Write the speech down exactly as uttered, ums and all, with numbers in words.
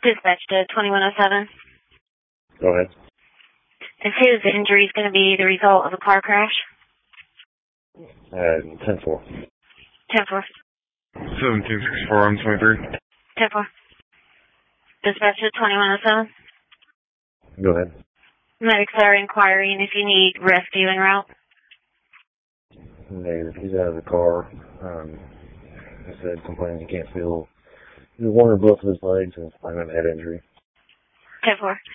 Dispatch to twenty-one oh seven. Go ahead. This is injury is going to be the result of a car crash. Uh, ten four. ten four. seventeen sixty-four, I'm twenty-three. ten four. Dispatch to twenty-one oh seven. Go ahead. Medics are inquiring if you need rescue en route. Negative. He's out of the car. Um, he said complaining he can't feel either one or both of his legs and finding a head injury. ten four.